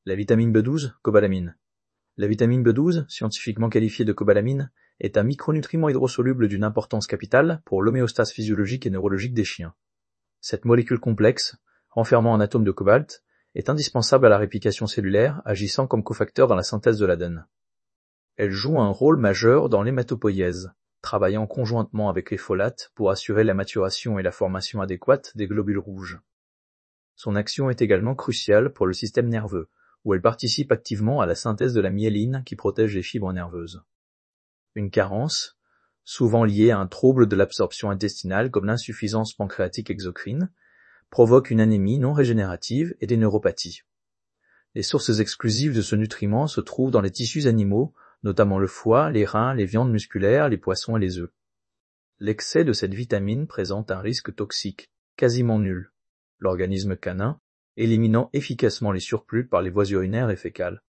La vitamine B12, cobalamine. La vitamine B12, scientifiquement qualifiée de cobalamine, est un micronutriment hydrosoluble d'une importance capitale pour l'homéostase physiologique et neurologique des chiens. Cette molécule complexe, renfermant un atome de cobalt, est indispensable à la réplication cellulaire, agissant comme cofacteur dans la synthèse de l'ADN. Elle joue un rôle majeur dans l'hématopoïèse, travaillant conjointement avec les folates pour assurer la maturation et la formation adéquate des globules rouges. Son action est également cruciale pour le système nerveux, où elle participe activement à la synthèse de la myéline qui protège les fibres nerveuses. Une carence, souvent liée à un trouble de l'absorption intestinale comme l'insuffisance pancréatique exocrine, provoque une anémie non régénérative et des neuropathies. Les sources exclusives de ce nutriment se trouvent dans les tissus animaux, notamment le foie, les reins, les viandes musculaires, les poissons et les œufs. L'excès de cette vitamine présente un risque toxique, quasiment nul, l'organisme canin éliminant efficacement les surplus par les voies urinaires et fécales.